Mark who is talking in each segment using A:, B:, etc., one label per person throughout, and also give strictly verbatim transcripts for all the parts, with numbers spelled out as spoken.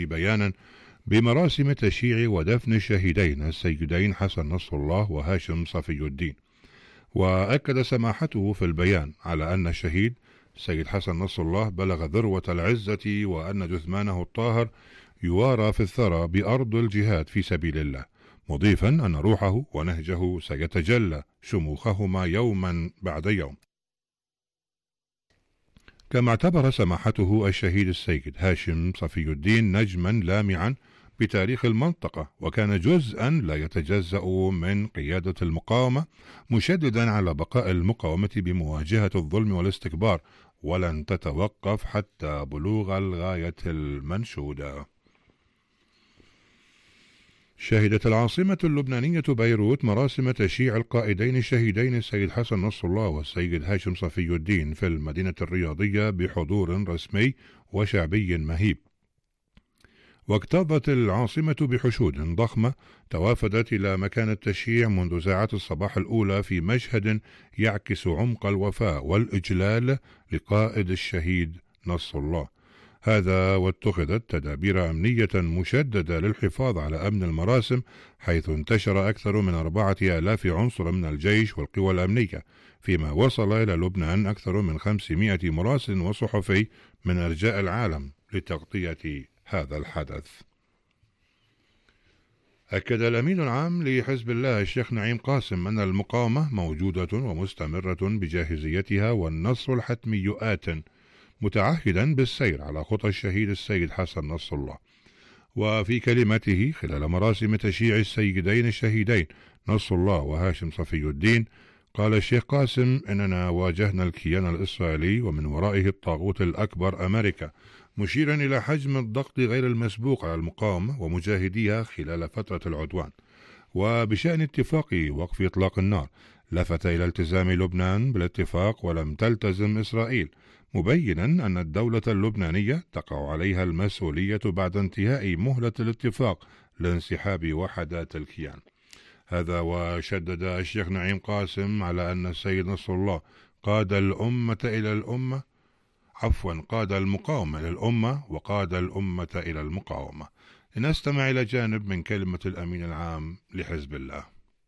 A: بيانا بمراسم تشييع ودفن الشهيدين السيدين حسن نصر الله وهاشم صفي الدين. وأكد سماحته في البيان على أن الشهيد السيد حسن نصر الله بلغ ذروة العزة، وأن جثمانه الطاهر يوارى في الثرى بأرض الجهاد في سبيل الله، مضيفا أن روحه ونهجه سيتجلى شموخهما يوما بعد يوم. كما اعتبر سماحته الشهيد السيد هاشم صفي الدين نجما لامعا بتاريخ المنطقة، وكان جزءا لا يتجزأ من قيادة المقاومة، مشددا على بقاء المقاومة بمواجهة الظلم والاستكبار، ولن تتوقف حتى بلوغ الغاية المنشودة. شهدت العاصمة اللبنانية بيروت مراسم تشييع القائدين الشهيدين السيد حسن نصر الله والسيد هاشم صفي الدين في المدينة الرياضية بحضور رسمي وشعبي مهيب. واكتظت العاصمة بحشود ضخمة توافدت إلى مكان التشييع منذ ساعات الصباح الأولى في مشهد يعكس عمق الوفاء والإجلال لقائد الشهيد نصر الله. هذا واتخذت تدابير أمنية مشددة للحفاظ على أمن المراسم، حيث انتشر أكثر من أربعة آلاف عنصر من الجيش والقوى الأمنية، فيما وصل إلى لبنان أكثر من خمسمائة مراسل وصحفي من أرجاء العالم لتغطية هذا الحدث. أكد الأمين العام لحزب الله الشيخ نعيم قاسم أن المقاومة موجودة ومستمرة بجاهزيتها، والنصر الحتمي آت، متعهدا بالسير على خطى الشهيد السيد حسن نصر الله. وفي كلمته خلال مراسم تشييع السيدين الشهيدين نصر الله وهاشم صفي الدين، قال الشيخ قاسم إننا واجهنا الكيان الإسرائيلي ومن ورائه الطاغوت الأكبر أمريكا، مشيرا إلى حجم الضغط غير المسبوق على المقاومة ومجاهديها خلال فترة العدوان. وبشأن اتفاق وقف إطلاق النار، لفت إلى التزام لبنان بالاتفاق ولم تلتزم إسرائيل، مبينا أن الدولة اللبنانية تقع عليها المسؤولية بعد انتهاء مهلة الاتفاق لانسحاب وحدات الكيان. هذا وشدد الشيخ نعيم قاسم على أن السيد نصر الله قاد الأمة إلى الأمة عفوا قاد المقاومة للأمة وقاد الأمة إلى المقاومة. لنستمع إلى جانب من كلمة الأمين العام لحزب الله.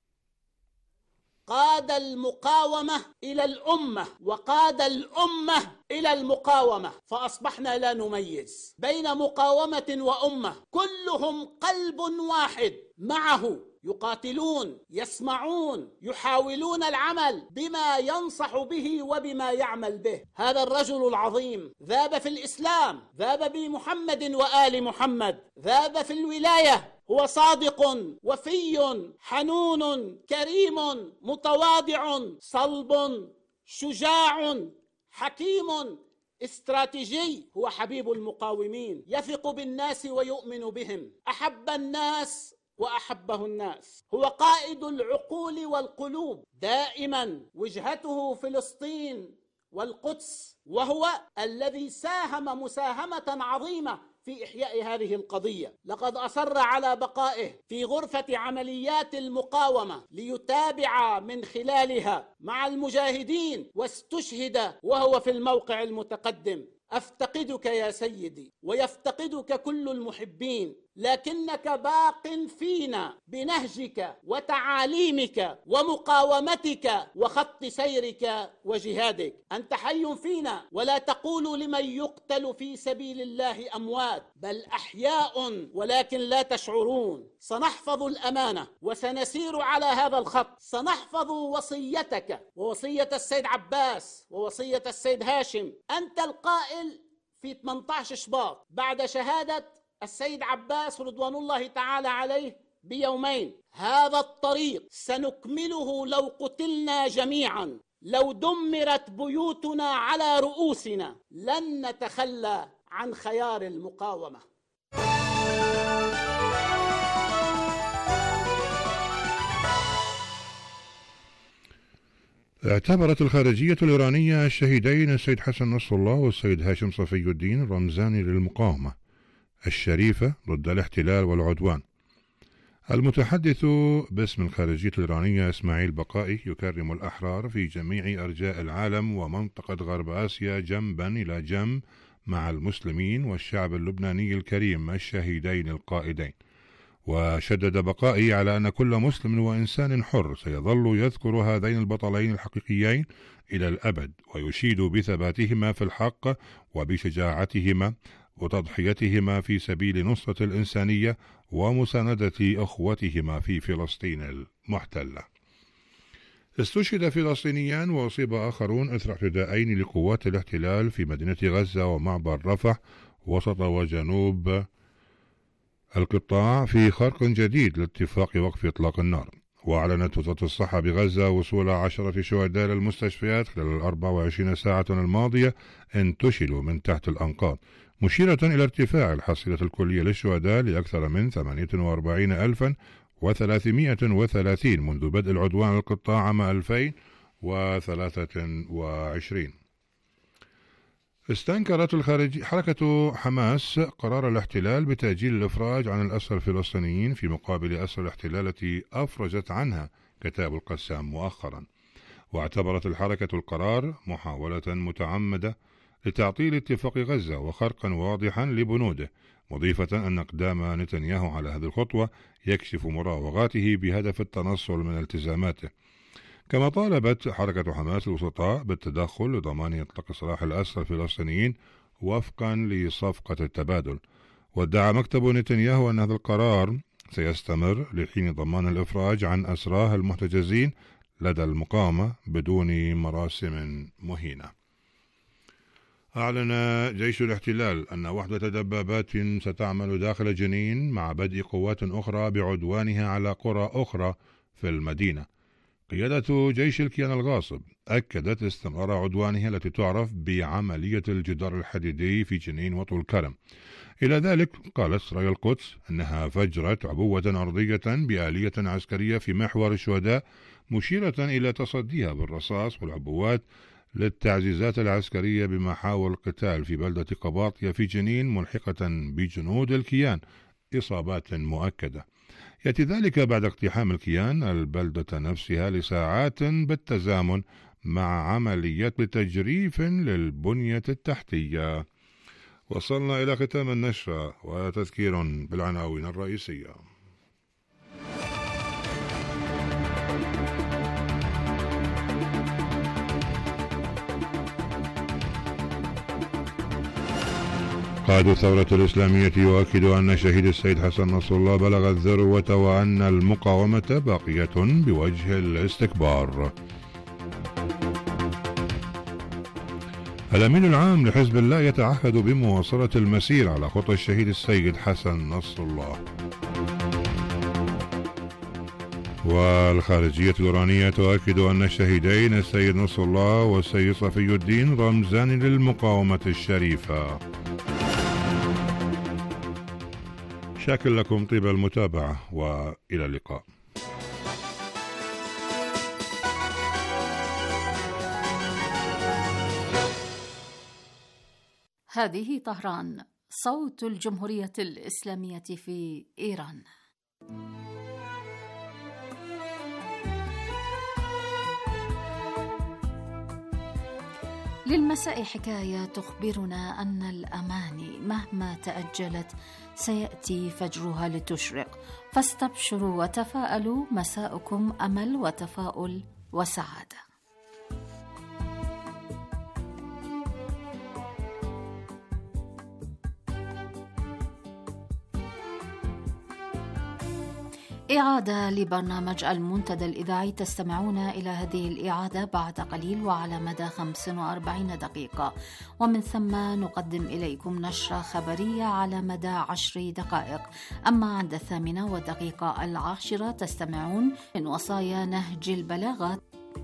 B: قاد المقاومة إلى الأمة وقاد الأمة إلى المقاومة، فأصبحنا لا نميز بين مقاومة وأمة، كلهم قلب واحد معه، يقاتلون، يسمعون، يحاولون العمل بما ينصح به وبما يعمل به. هذا الرجل العظيم ذاب في الإسلام، ذاب بمحمد وآل محمد، ذاب في الولاية، هو صادق وفي حنون كريم متواضع صلب شجاع حكيم استراتيجي، هو حبيب المقاومين، يثق بالناس ويؤمن بهم، أحب الناس وأحبه الناس، هو قائد العقول والقلوب، دائما وجهته فلسطين والقدس، وهو الذي ساهم مساهمة عظيمة في إحياء هذه القضية. لقد أصر على بقائه في غرفة عمليات المقاومة ليتابع من خلالها مع المجاهدين، واستشهد وهو في الموقع المتقدم. أفتقدك يا سيدي ويفتقدك كل المحبين، لكنك باق فينا بنهجك وتعاليمك ومقاومتك وخط سيرك وجهادك. أنت حي فينا، ولا تقولوا لمن يقتل في سبيل الله أموات، بل أحياء ولكن لا تشعرون. سنحفظ الأمانة وسنسير على هذا الخط، سنحفظ وصيتك ووصية السيد عباس ووصية السيد هاشم. أنت القائل في ثمانية عشر شباط بعد شهادة السيد عباس رضوان الله تعالى عليه بيومين: هذا الطريق سنكمله لو قتلنا جميعا، لو دمرت بيوتنا على رؤوسنا، لن نتخلى عن خيار المقاومة.
A: اعتبرت الخارجية الإيرانية الشهيدين السيد حسن نصر الله والسيد هاشم صفي الدين رمزان للمقاومة الشريفة ضد الاحتلال والعدوان. المتحدث باسم الخارجية الإيرانية إسماعيل بقائي يكرم الأحرار في جميع أرجاء العالم ومنطقة غرب آسيا جنبا إلى جنب مع المسلمين والشعب اللبناني الكريم الشهيدين القائدين. وشدد بقائي على أن كل مسلم وإنسان حر سيظل يذكر هذين البطلين الحقيقيين إلى الأبد، ويشيد بثباتهما في الحق وبشجاعتهما وتضحيتهما في سبيل نصرة الإنسانية ومساندة أخوتهما في فلسطين المحتلة. استشهد فلسطينيان وأصيب آخرون إثر اعتداءين لقوات الاحتلال في مدينة غزة ومعبر رفح وسط وجنوب القطاع في خرق جديد لاتفاق وقف إطلاق النار. وأعلنت وزارة الصحة بغزة وصول عشرة شهداء للمستشفيات خلال الأربع وعشرين ساعة الماضية انتشلوا من تحت الأنقاض، مشيرة إلى ارتفاع الحصيلة الكلية للشهداء لأكثر من ثمانية وأربعين ألفا وثلاثمائة وثلاثين منذ بدء العدوان على القطاع عام ألفين وثلاثة وعشرين. استنكرت الخارجية حركة حماس قرار الاحتلال بتأجيل الإفراج عن الأسرى الفلسطينيين في مقابل أسرى الاحتلال التي أفرجت عنها كتاب القسام مؤخرا. واعتبرت الحركة القرار محاولة متعمدة لتعطيل اتفاق غزة وخرقا واضحا لبنوده، مضيفة أن إقدام نتنياهو على هذه الخطوة يكشف مراوغاته بهدف التنصل من التزاماته. كما طالبت حركة حماس الوسطاء بالتدخل لضمان إطلاق سراح الأسرى الفلسطينيين وفقا لصفقة التبادل. وادعى مكتب نتنياهو أن هذا القرار سيستمر لحين ضمان الإفراج عن أسراه المحتجزين لدى المقاومة بدون مراسم مهينة. أعلن جيش الاحتلال أن وحدة دبابات ستعمل داخل جنين مع بدء قوات أخرى بعدوانها على قرى أخرى في المدينة. قيادة جيش الكيان الغاصب أكدت استمرار عدوانها التي تعرف بعملية الجدار الحديدي في جنين وطول كرم. إلى ذلك قالت رأي القدس أنها فجرت عبوة أرضية بآلية عسكرية في محور الشهداء، مشيرة إلى تصديها بالرصاص والعبوات للتعزيزات العسكرية بمحاور القتال في بلدة قباطية في جنين، ملحقة بجنود الكيان إصابات مؤكدة. يأتي ذلك بعد اقتحام الكيان البلدة نفسها لساعات بالتزامن مع عملية تجريف للبنية التحتية. وصلنا إلى ختام النشرة وتذكير بالعناوين الرئيسية. قائد الثورة الإسلامية يؤكد أن شهيد السيد حسن نصر الله بلغ الذروة وأن المقاومة باقية بوجه الاستكبار. الأمين العام لحزب الله يتعهد بمواصلة المسير على خطى الشهيد السيد حسن نصر الله. والخارجية الإيرانية تؤكد أن الشهيدين السيد نصر الله والسيد صفي الدين رمزان للمقاومة الشريفة. شاكر لكم طيب المتابعة وإلى اللقاء.
C: هذه طهران، صوت الجمهورية الإسلامية في إيران. للمساء حكاية تخبرنا أن الأماني مهما تأجلت سيأتي فجرها لتشرق، فاستبشروا وتفاءلوا، مساؤكم أمل وتفاؤل وسعادة. إعادة لبرنامج المنتدى الإذاعي، تستمعون إلى هذه الإعادة بعد قليل وعلى مدى خمس وأربعين دقيقة، ومن ثم نقدم إليكم نشرة خبرية على مدى عشر دقائق. أما عند الثامنة والدقيقة العاشرة تستمعون من وصايا نهج البلاغة.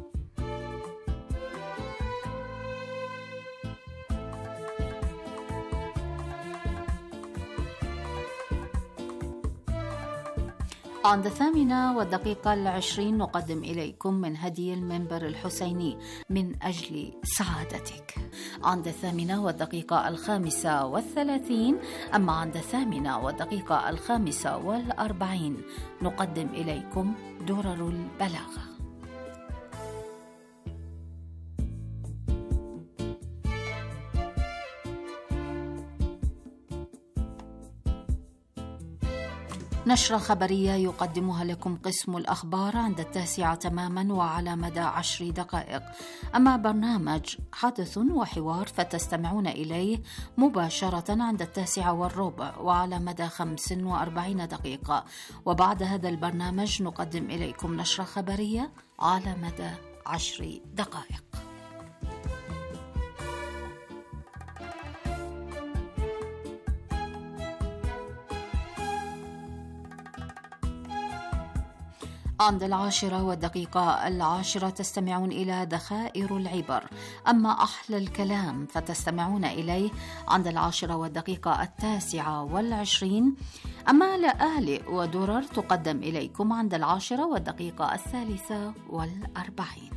C: عند الثامنة والدقيقة العشرين نقدم إليكم من هدي المنبر الحسيني من أجل سعادتك. عند الثامنة والدقيقة الخامسة والثلاثين، أما عند الثامنة والدقيقة الخامسة والأربعين نقدم إليكم درر البلاغة. نشرة خبرية يقدمها لكم قسم الأخبار عند التاسعة تماما وعلى مدى عشر دقائق. أما برنامج حدث وحوار فتستمعون إليه مباشرة عند التاسعة والربع وعلى مدى خمس وأربعين دقيقة. وبعد هذا البرنامج نقدم إليكم نشرة خبرية على مدى عشر دقائق. عند العاشرة والدقيقة العاشرة تستمعون إلى ذخائر العبر. أما أحلى الكلام فتستمعون إليه عند العاشرة والدقيقة التاسعة والعشرين. أما لآلئ ودرر تقدم إليكم عند العاشرة والدقيقة الثالثة والأربعين.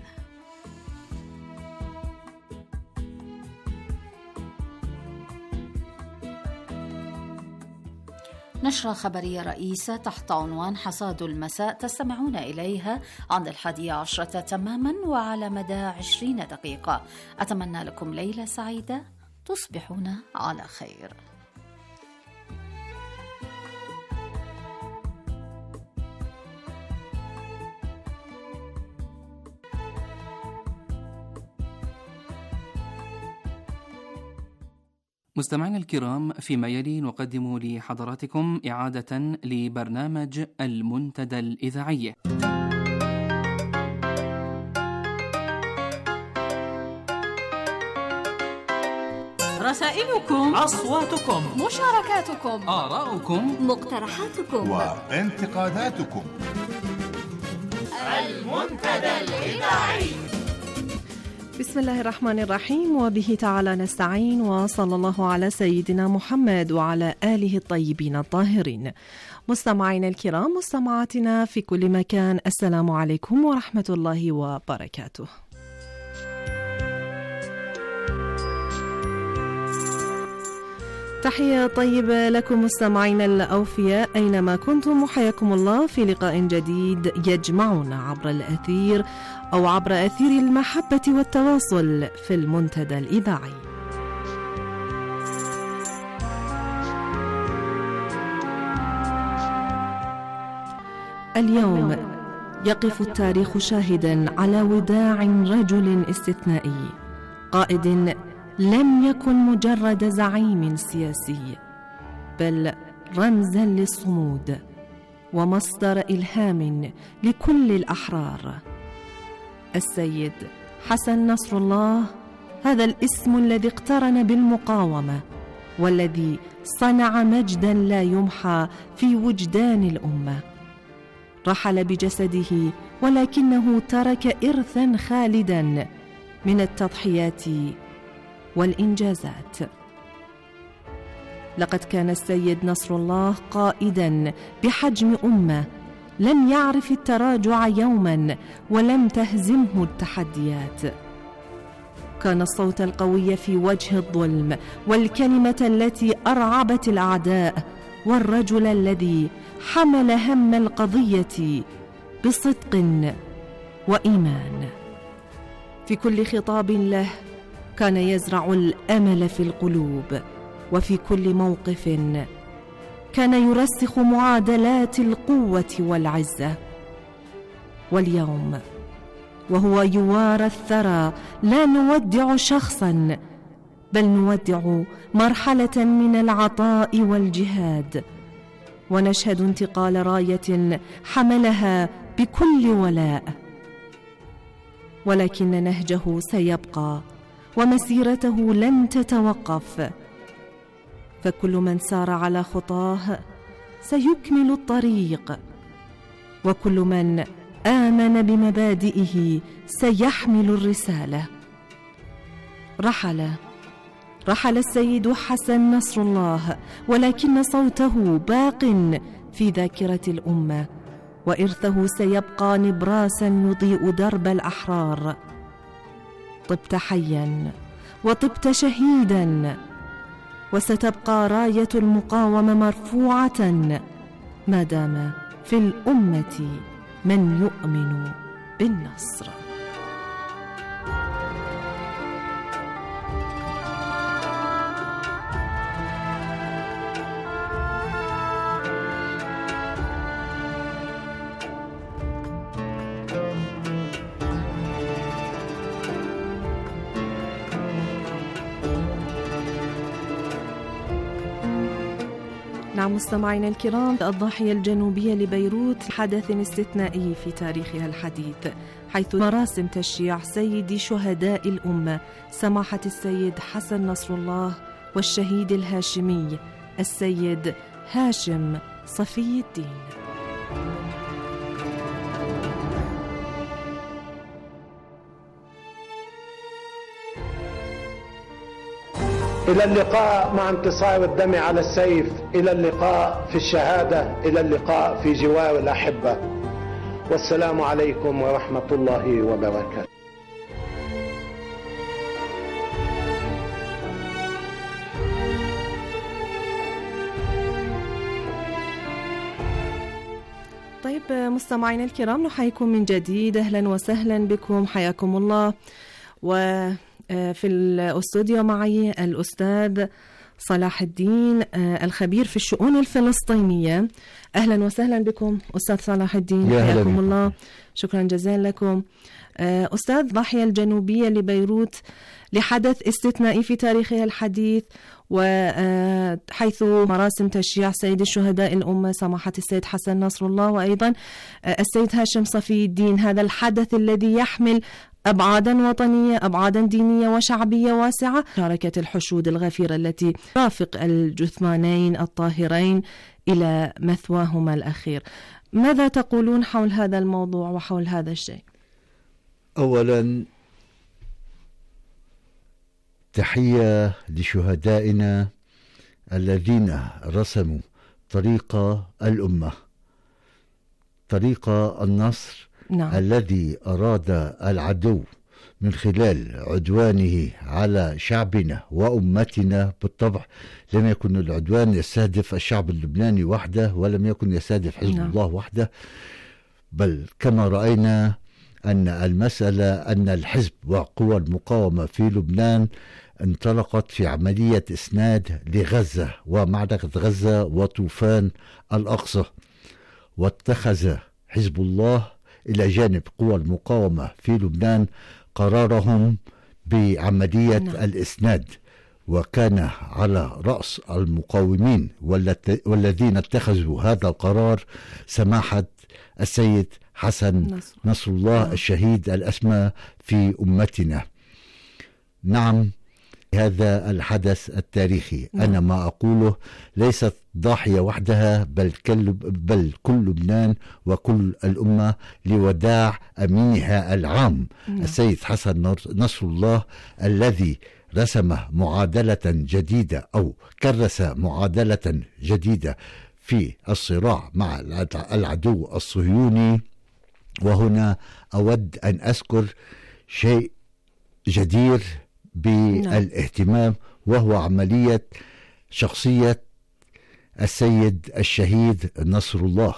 C: نشرة خبرية رئيسة تحت عنوان حصاد المساء تستمعون إليها عند الحادية عشرة تماما وعلى مدى عشرين دقيقة. أتمنى لكم ليلة سعيدة، تصبحون على خير.
D: مستمعينا الكرام، فيما يلي نقدم لحضراتكم إعادة لبرنامج المنتدى الإذاعي.
E: رسائلكم،
F: أصواتكم،
E: مشاركاتكم،
D: آراؤكم،
E: مقترحاتكم
G: وانتقاداتكم.
E: المنتدى الإذاعي.
H: بسم الله الرحمن الرحيم، وبه تعالى نستعين، وصلى الله على سيدنا محمد وعلى آله الطيبين الطاهرين. مستمعينا الكرام، مستمعاتنا في كل مكان، السلام عليكم ورحمة الله وبركاته. تحية طيبة لكم مستمعينا الأوفياء أينما كنتم، وحياكم الله في لقاء جديد يجمعنا عبر الأثير أو عبر أثير المحبة والتواصل في المنتدى الإذاعي. اليوم يقف التاريخ شاهدا على وداع رجل استثنائي، قائد لم يكن مجرد زعيم سياسي، بل رمزا للصمود ومصدر إلهام لكل الأحرار. السيد حسن نصر الله، هذا الاسم الذي اقترن بالمقاومة والذي صنع مجدا لا يمحى في وجدان الأمة. رحل بجسده ولكنه ترك إرثا خالدا من التضحيات والإنجازات. لقد كان السيد نصر الله قائدا بحجم أمة لم يعرف التراجع يوما ولم تهزمه التحديات. كان الصوت القوي في وجه الظلم، والكلمة التي أرعبت الأعداء، والرجل الذي حمل هم القضية بصدق وإيمان. في كل خطاب له كان يزرع الأمل في القلوب، وفي كل موقف كان يرسخ معادلات القوة والعزة. واليوم وهو يوارى الثرى، لا نودع شخصا بل نودع مرحلة من العطاء والجهاد، ونشهد انتقال راية حملها بكل ولاء. ولكن نهجه سيبقى ومسيرته لن تتوقف، فكل من سار على خطاه سيكمل الطريق، وكل من آمن بمبادئه سيحمل الرسالة. رحل رحل السيد حسن نصر الله، ولكن صوته باق في ذاكرة الأمة، وإرثه سيبقى نبراسا يضيء درب الأحرار. طبت حيا وطبت شهيدا، وستبقى راية المقاومة مرفوعة ما دام في الأمة من يؤمن بالنصر. نعم مستمعينا الكرام، الضاحية الجنوبية لبيروت حدث استثنائي في تاريخها الحديث، حيث مراسم تشييع سيد شهداء الأمة سماحة السيد حسن نصر الله والشهيد الهاشمي السيد هاشم صفي الدين.
F: إلى اللقاء مع انتصار الدم على السيف، إلى اللقاء في الشهادة، إلى اللقاء في جوار الأحبة، والسلام عليكم ورحمة الله وبركاته.
H: طيب مستمعينا الكرام، نحييكم من جديد، أهلا وسهلا بكم، حياكم الله. وفي الاستوديو معي الأستاذ صلاح الدين الخبير في الشؤون الفلسطينية. أهلا وسهلا بكم أستاذ صلاح الدين، حياكم الله، شكرا جزيلا لكم. أستاذ، ضاحية الجنوبية لبيروت لحدث استثنائي في تاريخها الحديث، وحيث مراسم تشييع سيد الشهداء الأمة سماحة السيد حسن نصر الله وأيضا السيد هاشم صفي الدين، هذا الحدث الذي يحمل أبعادا وطنية، أبعادا دينية وشعبية واسعة، شاركت الحشود الغفيرة التي ترافق الجثمانين الطاهرين إلى مثواهما الأخير. ماذا تقولون حول هذا الموضوع وحول هذا الشيء؟
I: أولا تحية لشهدائنا الذين رسموا طريق الأمة، طريق النصر، نعم. الذي أراد العدو من خلال عدوانه على شعبنا وأمتنا. بالطبع لم يكن العدوان يستهدف الشعب اللبناني وحده، ولم يكن يستهدف حزب نعم. الله وحده، بل كما رأينا أن المسألة أن الحزب وقوى المقاومة في لبنان انطلقت في عملية إسناد لغزة ومعركة غزة وطوفان الأقصى، واتخذ حزب الله إلى جانب قوى المقاومة في لبنان قرارهم بعملية نعم. الإسناد، وكان على رأس المقاومين والذين اتخذوا هذا القرار سماحة السيد حسن نصر, نصر الله نعم. الشهيد الأسمى في أمتنا. نعم، هذا الحدث التاريخي نعم. أنا ما أقوله ليست ضاحية وحدها، بل كل, بل كل لبنان وكل الأمة لوداع أمينها العام نعم. السيد حسن نصر الله، الذي رسم معادلة جديدة أو كرس معادلة جديدة في الصراع مع العدو الصهيوني. وهنا أود أن أذكر شيء جدير بالاهتمام، وهو عملية شخصية السيد الشهيد نصر الله.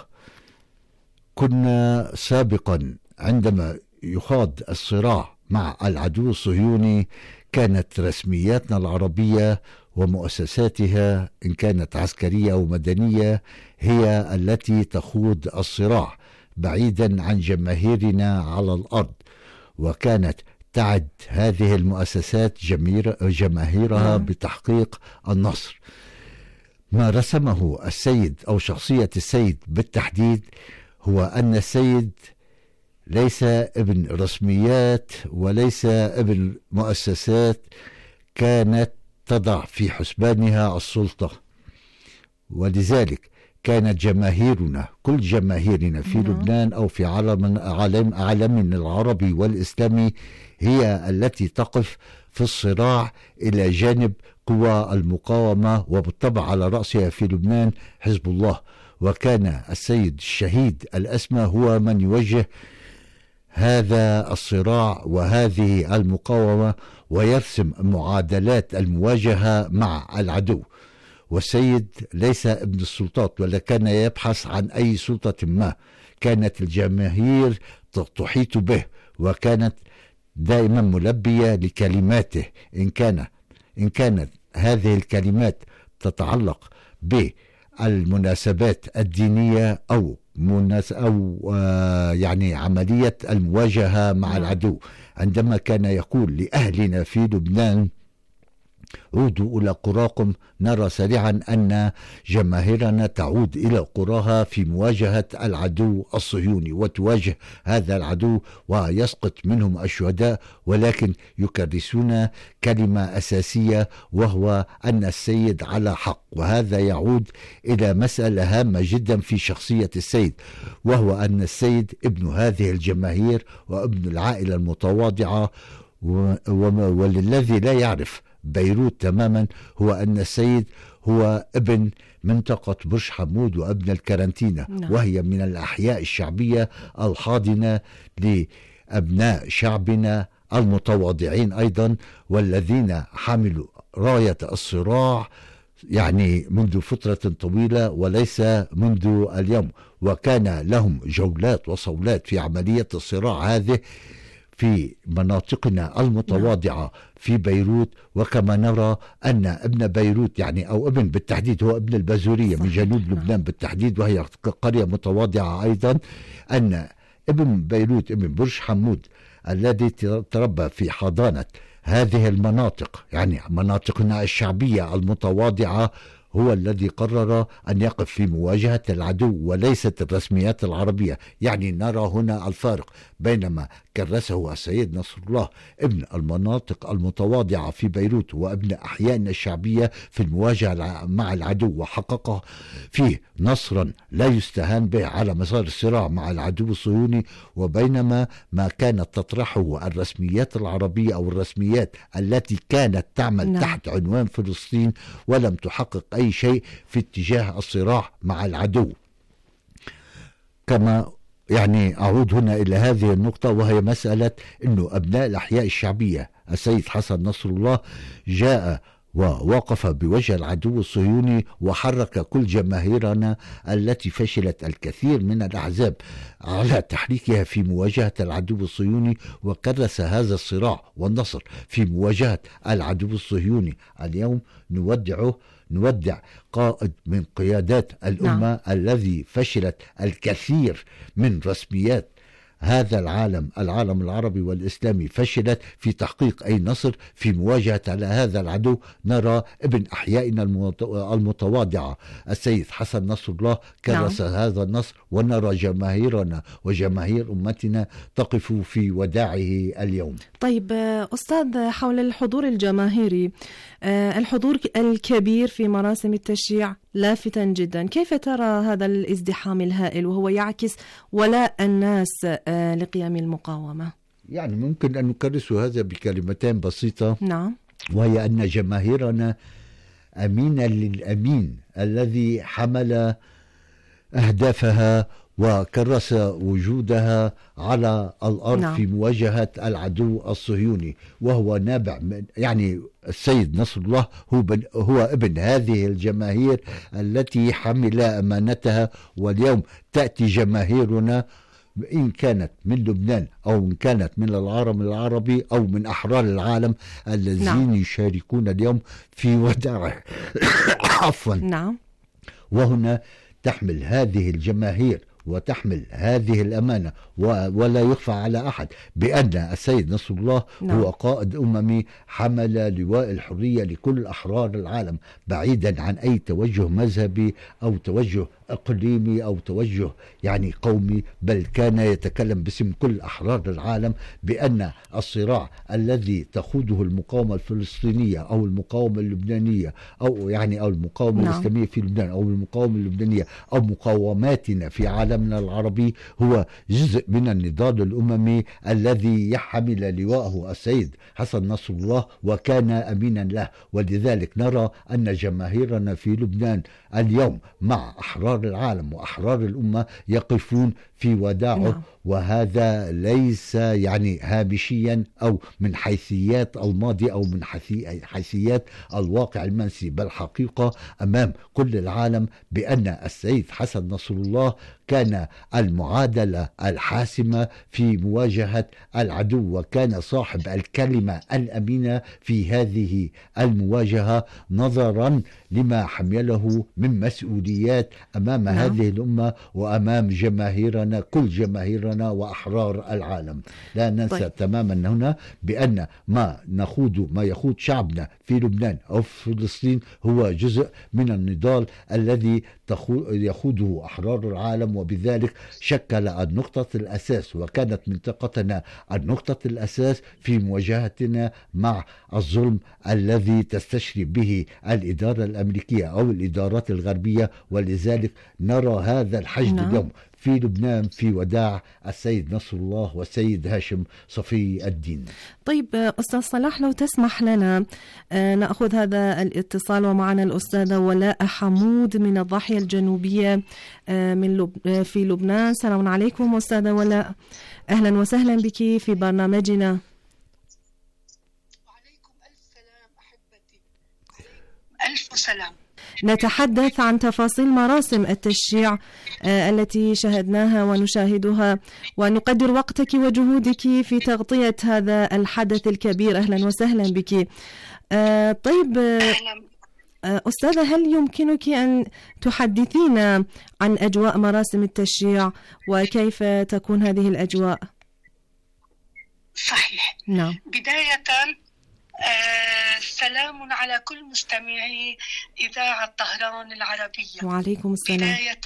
I: كنا سابقا عندما يخاض الصراع مع العدو الصهيوني كانت رسمياتنا العربية ومؤسساتها إن كانت عسكرية أو مدنية هي التي تخوض الصراع بعيدا عن جماهيرنا على الأرض، وكانت تعد هذه المؤسسات جماهيرها بتحقيق النصر. ما رسمه السيد أو شخصية السيد بالتحديد هو أن السيد ليس ابن رسميات وليس ابن مؤسسات كانت تضع في حسبانها السلطة، ولذلك كانت جماهيرنا كل جماهيرنا في نعم. لبنان أو في عالم عالم عالمنا العربي والإسلامي هي التي تقف في الصراع إلى جانب قوى المقاومة، وبالطبع على رأسها في لبنان حزب الله. وكان السيد الشهيد الأسمى هو من يوجه هذا الصراع وهذه المقاومة ويرسم معادلات المواجهة مع العدو. والسيد ليس ابن السلطات ولا كان يبحث عن أي سلطة ما، كانت الجماهير تحيط به وكانت دائما ملبية لكلماته، إن كان إن كانت هذه الكلمات تتعلق بالمناسبات الدينية أو مناس أو آه يعني عملية المواجهة مع العدو. عندما كان يقول لأهلنا في لبنان عودوا إلى قراكم. نرى سريعا أن جماهيرنا تعود إلى قراها في مواجهة العدو الصهيوني، وتواجه هذا العدو ويسقط منهم الشهداء، ولكن يكرسون كلمة أساسية وهو أن السيد على حق. وهذا يعود إلى مسألة هامة جدا في شخصية السيد، وهو أن السيد ابن هذه الجماهير وابن العائلة المتواضعة. وللذي لا يعرف بيروت تماما هو أن السيد هو ابن منطقة برج حمود وابن الكارنتينا،
H: نعم.
I: وهي من الأحياء الشعبية الحاضنة لأبناء شعبنا المتواضعين أيضا، والذين حملوا راية الصراع يعني منذ فترة طويلة وليس منذ اليوم، وكان لهم جولات وصولات في عملية الصراع هذه في مناطقنا المتواضعة في بيروت. وكما نرى أن ابن بيروت يعني أو ابن بالتحديد هو ابن البازورية من جنوب لبنان بالتحديد، وهي قرية متواضعة أيضا، أن ابن بيروت ابن برج حمود الذي تربى في حضانة هذه المناطق يعني مناطقنا الشعبية المتواضعة هو الذي قرر أن يقف في مواجهة العدو وليست الرسميات العربية. يعني نرى هنا الفارق بينما كرسه السيد نصر الله ابن المناطق المتواضعة في بيروت وابن أحيائنا الشعبية في المواجهة مع العدو، وحقق فيه نصرا لا يستهان به على مسار الصراع مع العدو الصهيوني، وبينما ما كانت تطرحه الرسميات العربية أو الرسميات التي كانت تعمل نعم. تحت عنوان فلسطين ولم تحقق أي شيء في اتجاه الصراع مع العدو. كما يعني أعود هنا إلى هذه النقطة، وهي مسألة أنه أبناء الأحياء الشعبية السيد حسن نصر الله جاء ووقف بوجه العدو الصهيوني وحرك كل جماهيرنا التي فشلت الكثير من الأحزاب على تحريكها في مواجهة العدو الصهيوني، وكرس هذا الصراع والنصر في مواجهة العدو الصهيوني. اليوم نودعه نودع قائد من قيادات الأمة نعم. الذي فشلت الكثير من رسميات هذا العالم العالم العربي والإسلامي، فشلت في تحقيق أي نصر في مواجهة على هذا العدو. نرى ابن أحيائنا المتواضعة السيد حسن نصر الله كرس نعم. هذا النصر، ونرى جماهيرنا وجماهير أمتنا تقف في وداعه اليوم.
H: طيب أستاذ، حول الحضور الجماهيري، الحضور الكبير في مراسم التشييع لافتا جدا، كيف ترى هذا الازدحام الهائل وهو يعكس ولاء الناس لقيام المقاومة؟
I: يعني ممكن أن نكرس هذا بكلمتين بسيطة
H: نعم،
I: وهي أن جماهيرنا أمينة للأمين الذي حمل أهدافها وكرس وجودها على الأرض نعم. في مواجهة العدو الصهيوني، وهو نابع من يعني السيد نصر الله هو, هو ابن هذه الجماهير التي حمل أمانتها. واليوم تأتي جماهيرنا إن كانت من لبنان أو إن كانت من العالم العربي أو من أحرار العالم الذين نعم. يشاركون اليوم في وداعه عفوا
H: نعم.
I: وهنا تحمل هذه الجماهير وتحمل هذه الأمانة، ولا يخفى على أحد بأن السيد نصر الله نعم. هو قائد أممي حمل لواء الحرية لكل أحرار العالم، بعيدا عن أي توجه مذهبي أو توجه إقليمي أو توجه يعني قومي، بل كان يتكلم باسم كل أحرار العالم بأن الصراع الذي تخوضه المقاومة الفلسطينية أو المقاومة اللبنانية أو يعني أو المقاومة نعم. الإسلامية في لبنان أو المقاومة اللبنانية أو مقاوماتنا في عالمنا العربي هو جزء من النضال الأممي الذي يحمل لواءه السيد حسن نصر الله وكان أمينا له. ولذلك نرى أن جماهيرنا في لبنان اليوم مع أحرار العالم وأحرار الأمة يقفون في وداعه نعم. وهذا ليس يعني هامشيا أو من حيثيات الماضي أو من حيثيات الواقع المنسي، بل حقيقة أمام كل العالم بأن السيد حسن نصر الله كان كان المعادلة الحاسمة في مواجهة العدو، وكان صاحب الكلمة الأمينة في هذه المواجهة نظرا لما حمله من مسؤوليات أمام نعم. هذه الأمة وأمام جماهيرنا، كل جماهيرنا وأحرار العالم. لا ننسى طيب. تماما هنا بأن ما نخوض ما يخوض شعبنا في لبنان أو في فلسطين هو جزء من النضال الذي يخوضه أحرار العالم، وبذلك شكل النقطة الأساس، وكانت منطقتنا النقطة الأساس في مواجهتنا مع الظلم الذي تستشري به الإدارة الأمريكية أو الإدارات الغربية. ولذلك نرى هذا الحشد نعم. اليوم في لبنان في وداع السيد نصر الله والسيد هاشم صفي الدين.
H: طيب أستاذ صلاح، لو تسمح لنا نأخذ هذا الاتصال، ومعنا الأستاذة ولاء حمود من الضاحية الجنوبية من لب... في لبنان. السلام عليكم أستاذة ولاء، أهلا وسهلا بك في برنامجنا.
J: وعليكم ألف سلام أحبتي، ألف سلام.
H: نتحدث عن تفاصيل مراسم التشييع التي شاهدناها ونشاهدها، ونقدر وقتك وجهودك في تغطية هذا الحدث الكبير. أهلا وسهلا بك. طيب أستاذة، هل يمكنك أن تحدثينا عن أجواء مراسم التشييع وكيف تكون هذه الأجواء؟
J: صحيح.
H: نعم.
J: بداية آه، سلام على كل مستمعي إذاعة طهران العربية.
H: وعليكم السلام.
J: بداية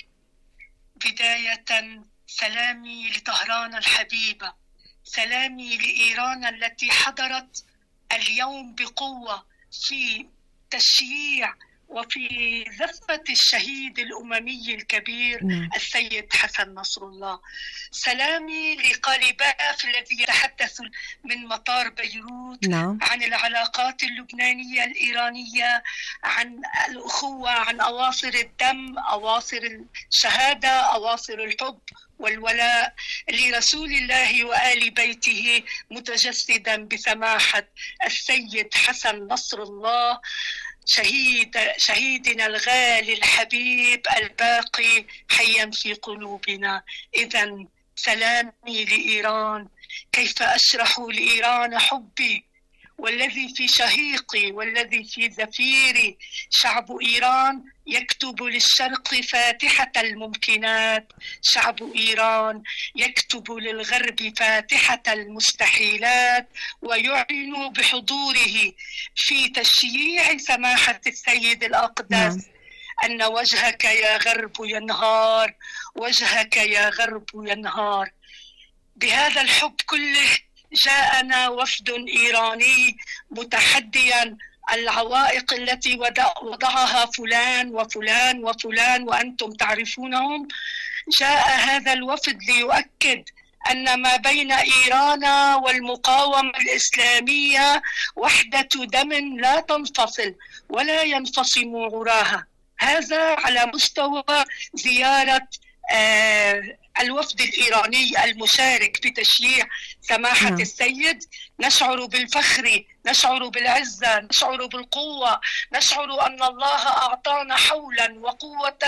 J: بداية سلامي لطهران الحبيبة، سلامي لإيران التي حضرت اليوم بقوة في تشييع وفي زفة الشهيد الأممي الكبير م. السيد حسن نصر الله. سلامي لقالباف الذي يتحدث من مطار بيروت م. عن العلاقات اللبنانية الإيرانية، عن الأخوة، عن أواصر الدم، أواصر الشهادة، أواصر الحب والولاء لرسول الله وآل بيته، متجسدا بسماحة السيد حسن نصر الله شهيد شهيدنا الغالي الحبيب الباقي حيا في قلوبنا. إذن سلامي لإيران، كيف أشرح لإيران حبي والذي في شهيقي والذي في زفيري. شعب إيران يكتب للشرق فاتحة الممكنات، شعب إيران يكتب للغرب فاتحة المستحيلات، ويعلن بحضوره في تشييع سماحة السيد الأقدس أن وجهك يا غرب ينهار، وجهك يا غرب ينهار. بهذا الحب كله جاءنا وفد إيراني متحديا العوائق التي وضعها فلان وفلان وفلان وأنتم تعرفونهم. جاء هذا الوفد ليؤكد أن ما بين إيران والمقاومة الإسلامية وحدة دم لا تنفصل ولا ينفصم عراها. هذا على مستوى زيارة آه الوفد الإيراني المشارك في تشييع سماحة م. السيد. نشعر بالفخر، نشعر بالعزة، نشعر بالقوة، نشعر أن الله أعطانا حولا وقوة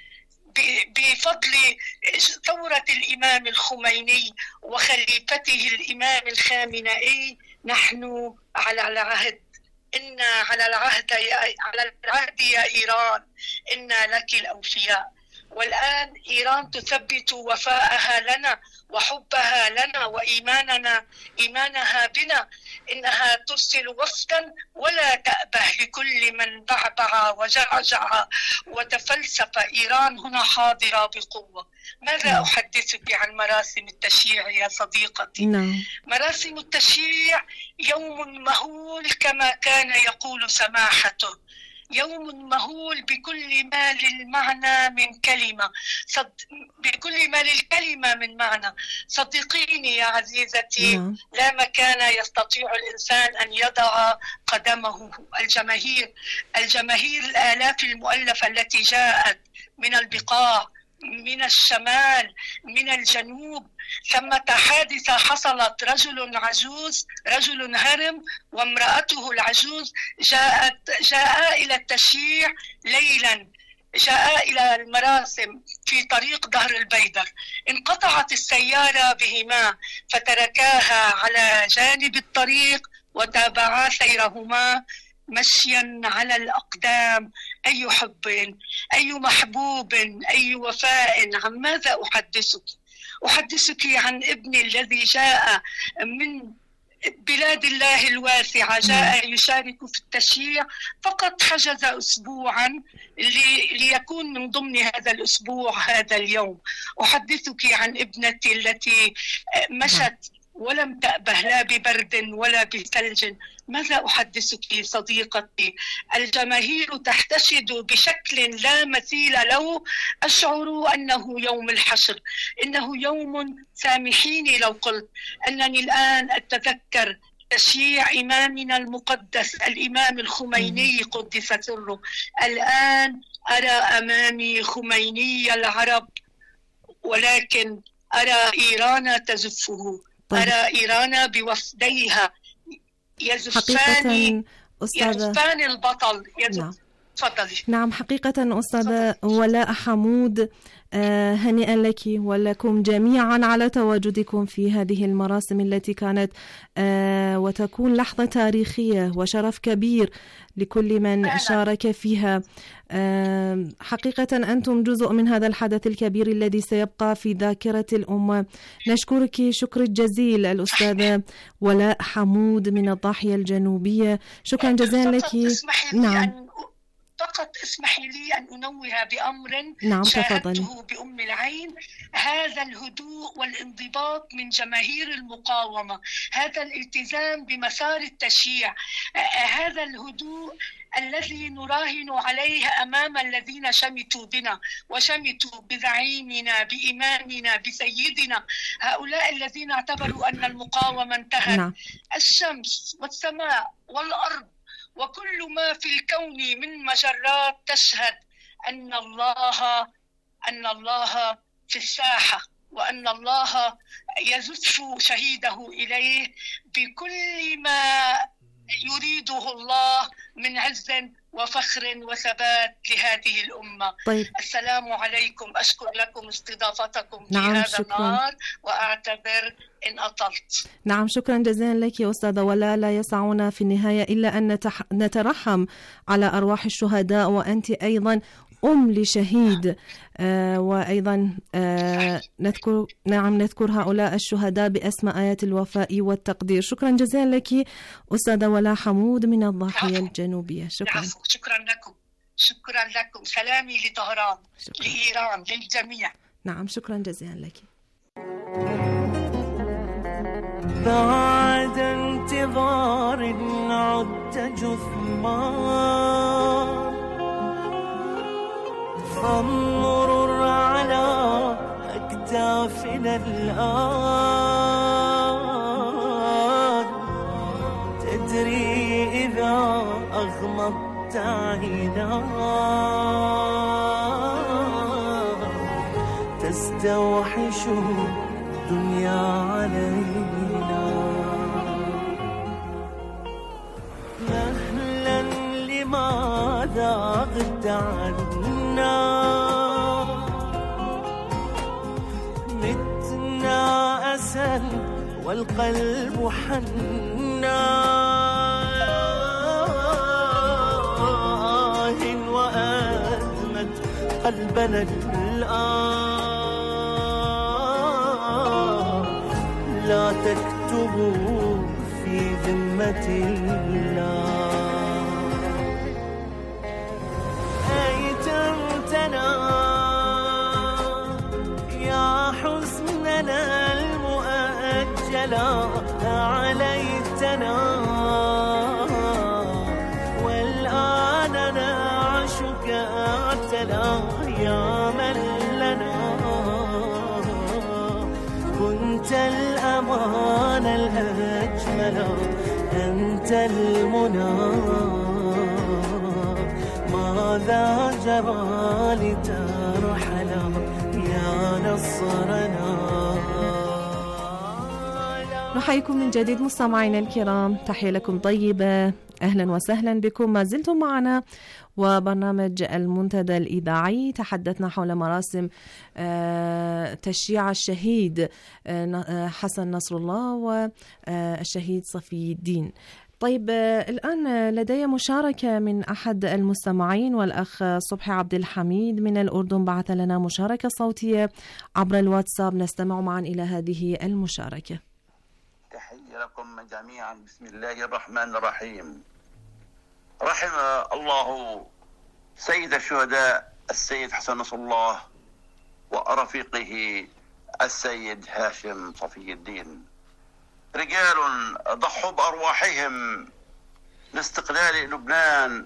J: بفضل ثورة الإمام الخميني وخليفته الإمام الخامنئي. نحن على العهد، إن على العهد يا على العهد يا إيران، إن لك الأوفياء. والآن إيران تثبت وفاءها لنا وحبها لنا وإيماننا إيمانها بنا. إنها ترسل وفدا ولا تأبه لكل من بعبع وجعجع وتفلسف. إيران هنا حاضرة بقوة. ماذا أحدثك عن مراسم التشييع يا صديقتي؟
H: نعم.
J: مراسم التشييع يوم مهول كما كان يقول سماحته، يوم مهول بكل ما للمعنى من كلمة، صد... بكل ما للكلمة من معنى. صدقيني يا عزيزتي، نعم. لا مكان يستطيع الإنسان أن يضع قدمه. الجماهير الجماهير الآلاف المؤلفة التي جاءت من البقاع، من الشمال، من الجنوب. ثمة حادثة حصلت، رجل عجوز، رجل هرم وامرأته العجوز جاءت جاء إلى التشييع ليلا جاء إلى المراسم في طريق ظهر البيدر، انقطعت السيارة بهما فتركاها على جانب الطريق وتابعا سيرهما مشيا على الأقدام. أي حب، أي محبوب، أي وفاء. عن ماذا أحدثك؟ أحدثك عن ابني الذي جاء من بلاد الله الواسعة، جاء يشارك في التشييع، فقط حجز أسبوعا ليكون من ضمن هذا الأسبوع هذا اليوم. أحدثك عن ابنتي التي مشت ولم تأبه لا ببرد ولا بثلج. ماذا أحدثك صديقتي؟ الجماهير تحتشد بشكل لا مثيل له. أشعر أنه يوم الحشر، إنه يوم، سامحيني لو قلت أنني الآن أتذكر تشييع إمامنا المقدس الإمام الخميني قدس سره. الآن أرى أمامي خميني العرب، ولكن أرى إيران تزفه. طيب. أرى إيران بوفديها يزفان يزفان البطل.
H: نعم.
J: تفضلي.
H: نعم حقيقة أستاذة ولاء حمود، آه هنيئا لك ولكم جميعا على تواجدكم في هذه المراسم التي كانت آه وتكون لحظة تاريخية وشرف كبير لكل من أهلا. شارك فيها. آه حقيقة أنتم جزء من هذا الحدث الكبير الذي سيبقى في ذاكرة الأمة. نشكرك شكر الجزيل الأستاذة ولاء حمود من الضاحية الجنوبية، شكرا جزيلا لك.
J: نعم فقط اسمحي لي أن أنوه بأمر
H: نعم
J: شاهدته بأم العين. هذا الهدوء والانضباط من جماهير المقاومة، هذا الالتزام بمسار التشييع، هذا الهدوء الذي نراهن عليه أمام الذين شمتوا بنا وشمتوا بزعيمنا بإمامنا بسيدنا، هؤلاء الذين اعتبروا أن المقاومة انتهت.
H: نعم.
J: الشمس والسماء والأرض وكل ما في الكون من مجرات تشهد أن الله أن الله في الساحة، وأن الله يزف شهيده إليه بكل ما يريده الله من عز وفخر وثبات لهذه الأمة.
H: طيب.
J: السلام عليكم. أشكر لكم استضافتكم في
H: نعم
J: هذا
H: شكرا.
J: النهار، وأعتذر إن أطلت.
H: نعم شكرا جزيلا لك أستاذة ولا. لا يسعنا في النهاية إلا أن نتح... نترحم على أرواح الشهداء، وأنت أيضا أم لشهيد، آه وأيضا آه نذكر نعم نذكر هؤلاء الشهداء بأسماء آيات الوفاء والتقدير. شكرا جزيلا لك أستاذة ولاء حمود من الضاحية الجنوبية. شكرا.
J: شكرا لكم. شكرا لكم. سلامي لطهران، لإيران، للجميع.
H: نعم شكرا جزيلا لك.
K: بعد انتظار عدت جثمان، فانظر على أكتافنا الآن، تدري إذا أغمضت عيناك تستوحش الدنيا علينا. مهلا لماذا غبت عنا، متنا أسى والقلب حنا، آه وأدمت قلبنا الآن. لا تكتبوا في ذمة الله، أيتمتنا يا حزننا المؤجلا، عليتنا والآن نعشك اعتلى، يا من لنا كنت الأمان الأجمل، أنت المنى. ماذا جرى لترحل يا نصرنا.
H: نحييكم من جديد مستمعينا الكرام، تحية لكم طيبة. أهلا وسهلا بكم. ما زلتم معنا وبرنامج المنتدى الإذاعي. تحدثنا حول مراسم تشييع الشهيد حسن نصر الله والشهيد صفي الدين. طيب الآن لدي مشاركة من أحد المستمعين، والأخ صبحي عبد الحميد من الأردن بعث لنا مشاركة صوتية عبر الواتساب، نستمع معا إلى هذه المشاركة.
L: تحية لكم جميعا. بسم الله الرحمن الرحيم. رحم الله سيد الشهداء السيد حسن نصر الله ورفيقه السيد هاشم صفي الدين، رجال ضحوا بأرواحهم لاستقلال لبنان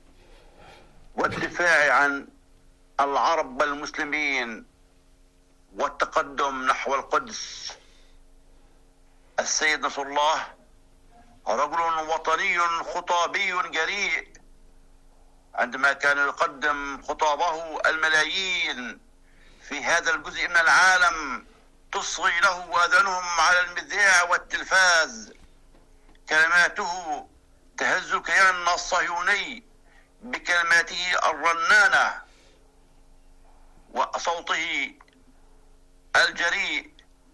L: والدفاع عن العرب والمسلمين والتقدم نحو القدس. السيد نصر الله رجل وطني خطابي جريء، عندما كان يقدم خطابه الملايين في هذا الجزء من العالم تصغي له آذانهم على المذياع والتلفاز. كلماته تهز الكيان الصهيوني بكلماته الرنانة وصوته الجريء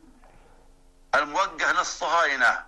L: الموجه للصهاينة.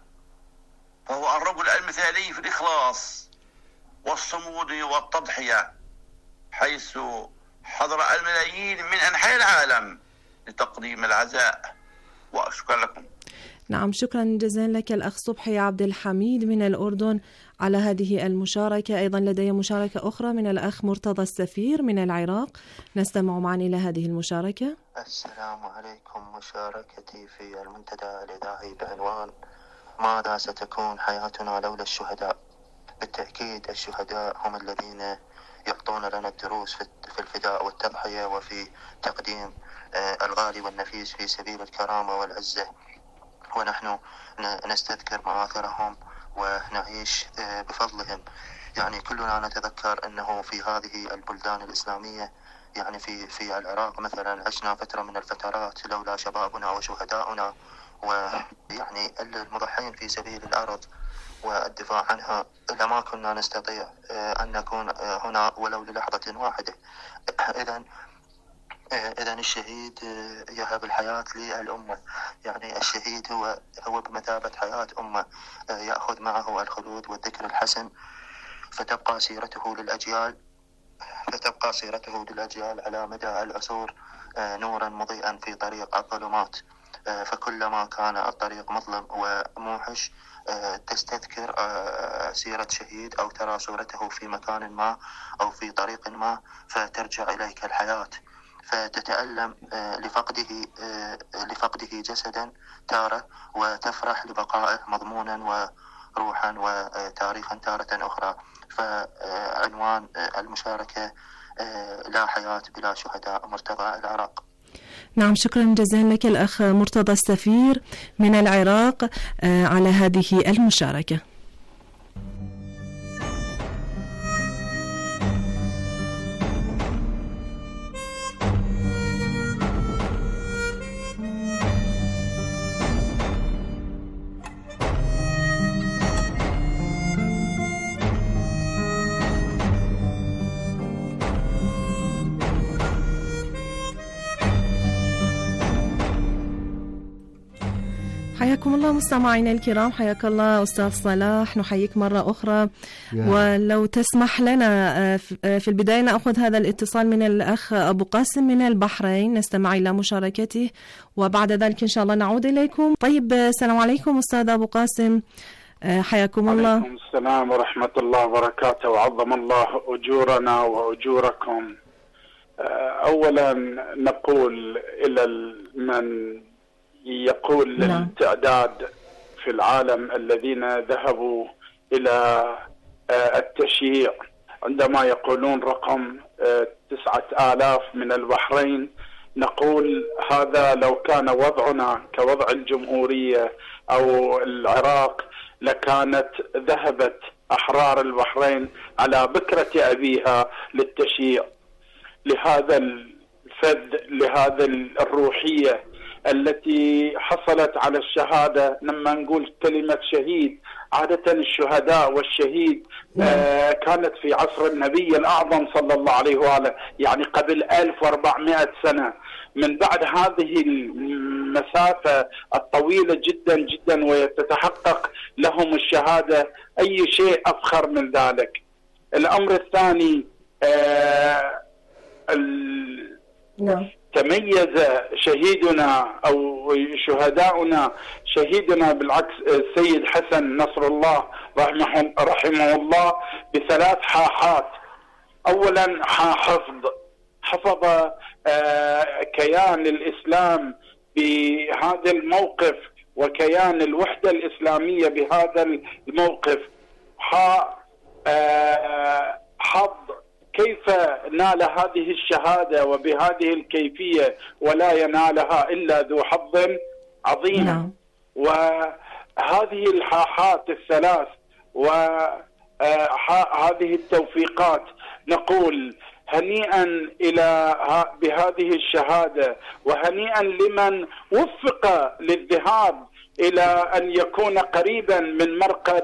L: فهو الرجل المثالي في الإخلاص والصمود والتضحية، حيث حضر الملايين من أنحاء العالم لتقديم العزاء. وشكرا لكم.
H: نعم، شكرا جزيلا لك الأخ صبحي عبد الحميد من الأردن على هذه المشاركة. أيضا لدي مشاركة أخرى من الأخ مرتضى السفير من العراق، نستمع معا إلى هذه المشاركة.
M: السلام عليكم. مشاركتي في المنتدى الإذاعي بعنوان ماذا ستكون حياتنا لولا الشهداء. بالتأكيد الشهداء هم الذين يعطون لنا الدروس في الفداء والتضحية وفي تقديم الغالي والنفيس في سبيل الكرامة والعزة، ونحن نستذكر مآثرهم ونعيش بفضلهم. يعني كلنا نتذكر أنه في هذه البلدان الإسلامية، يعني في في العراق مثلا، عشنا فترة من الفترات لولا شبابنا وشهداؤنا ويعني المضحين في سبيل الأرض والدفاع عنها لما كنا نستطيع أن نكون هنا ولو للحظة واحدة. إذن إذن الشهيد يهب الحياة للأمة، يعني الشهيد هو هو بمثابة حياة أمة، يأخذ معه الخلود والذكر الحسن، فتبقى سيرته للأجيال فتبقى سيرته للأجيال على مدى العصور نورا مضيئا في طريق الظلمات. فكلما كان الطريق مظلم وموحش تستذكر سيرة شهيد أو ترى صورته في مكان ما أو في طريق ما، فترجع إليك الحياة، فتتألم لفقده لفقده جسدا تارة، وتفرح لبقائه مضمونا وروحا وتاريخا تارة أخرى. فعنوان المشاركة لا حياة بلا شهداء، مرتضى العراق.
H: نعم، شكرا جزيلا لك الأخ مرتضى السفير من العراق على هذه المشاركة. حياكم الله مستمعينا الكرام، حياك الله أستاذ صلاح، نحييك مرة أخرى. ولو تسمح لنا في البداية نأخذ هذا الاتصال من الأخ أبو قاسم من البحرين، نستمع إلى مشاركته وبعد ذلك إن شاء الله نعود إليكم. طيب، السلام عليكم أستاذ أبو قاسم، حياكم الله.
N: عليكم السلام ورحمة الله وبركاته، وعظم الله أجورنا وأجوركم. أولا نقول إلى من يقول للتعداد في العالم الذين ذهبوا إلى التشييع، عندما يقولون رقم تسعة آلاف من البحرين، نقول هذا لو كان وضعنا كوضع الجمهورية أو العراق لكانت ذهبت أحرار البحرين على بكرة أبيها للتشييع. لهذا الفذ، لهذا الروحية التي حصلت على الشهادة. لما نقول كلمة شهيد، عادة الشهداء والشهيد آه كانت في عصر النبي الأعظم صلى الله عليه وآله، يعني قبل ألف وأربعمائة سنة. من بعد هذه المسافة الطويلة جدا جدا ويتتحقق لهم الشهادة، أي شيء أفخر من ذلك. الأمر الثاني آه
H: نعم.
N: تميز شهيدنا أو شهداؤنا، شهيدنا بالعكس السيد حسن نصر الله رحمه, رحمه الله بثلاث حاحات. أولا حافظ، حفظ آه كيان الإسلام بهذا الموقف وكيان الوحدة الإسلامية بهذا الموقف. آه حظ كيف نال هذه الشهادة وبهذه الكيفية ولا ينالها إلا ذو حظ عظيم. نعم. وهذه الحاحات الثلاث وهذه التوفيقات نقول هنيئا إلى بهذه الشهادة، وهنيئا لمن وفق للذهاب إلى أن يكون قريبا من مرقد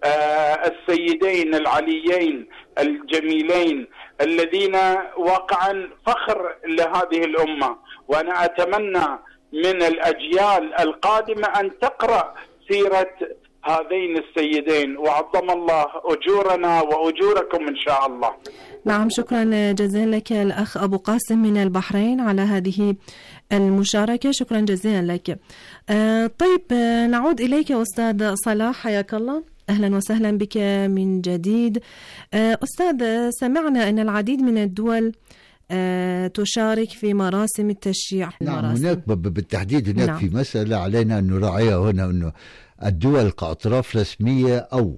N: السيدين العليين الجميلين الذين واقعا فخر لهذه الأمة. وأنا أتمنى من الأجيال القادمة أن تقرأ سيرة هذين السيدين، وعظم الله أجورنا وأجوركم إن شاء الله.
H: نعم، شكرا جزيلا لك الأخ أبو قاسم من البحرين على هذه المشاركة، شكرا جزيلا لك. آه طيب آه نعود إليك أستاذ صلاح، حياك الله، أهلا وسهلا بك من جديد. آه أستاذ، سمعنا أن العديد من الدول آه تشارك في مراسم التشييع.
I: نعم،
H: مراسم.
I: هناك بالتحديد هناك نعم. في مسألة علينا أن نراعيها هنا، أنه الدول كأطراف رسمية أو